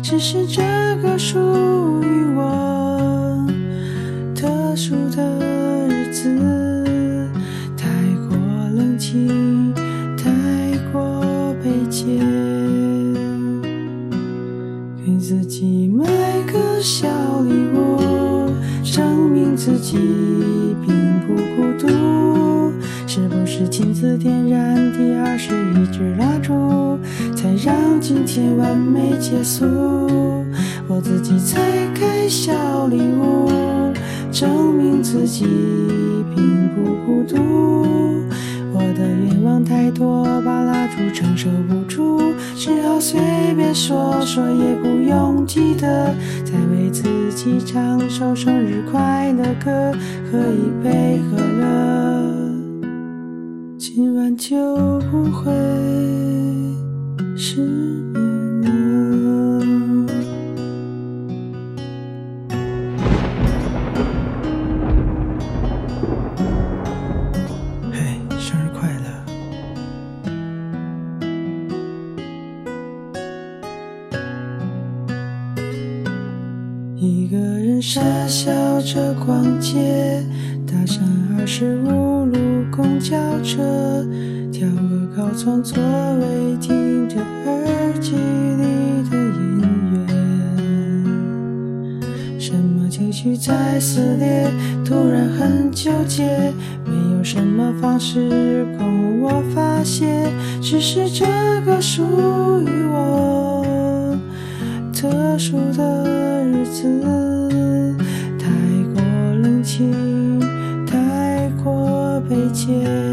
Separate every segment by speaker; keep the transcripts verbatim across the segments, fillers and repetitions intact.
Speaker 1: 只是这个属于我特殊的日子，太过冷清，太过悲切，给自己买个小礼物，证明自己并不孤独。是不是亲自点燃第二十一支蜡烛，才让今天完美结束？我自己才开小礼物，证明自己并不孤独。我的愿望太多，把蜡烛承受不住，只好随便说说，也不用记得，再为自己唱首生日快乐歌，喝一杯可乐，今晚就不会失眠了。嘿，生日快乐！一个人傻笑着逛街，搭上二十五路公交车，挑个靠窗座位，听着耳机里的音乐。什么情绪在撕裂，突然很纠结，没有什么方式供我发泄，只是这个属于我特殊的日子，太过冷清，太过悲切，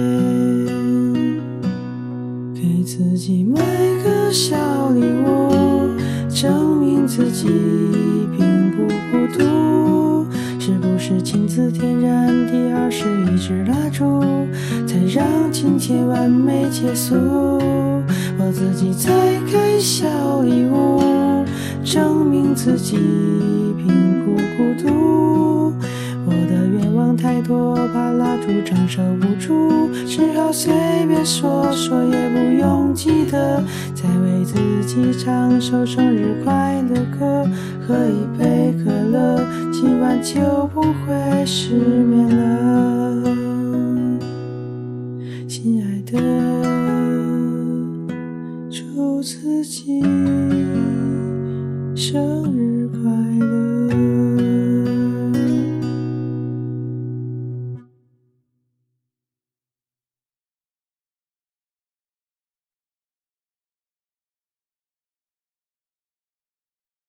Speaker 1: 给自己买个小礼物，证明自己并不孤独。是不是亲自点燃第二十一支蜡烛，才让今天完美结束？我自己才开小礼物，证明自己并不孤独。我的愿望太多，怕蜡烛承受不住，只好随便说说，也不用记得，再为自己唱首生日快乐歌，喝一杯可乐，今晚就不会失眠了。亲爱的，祝自己生日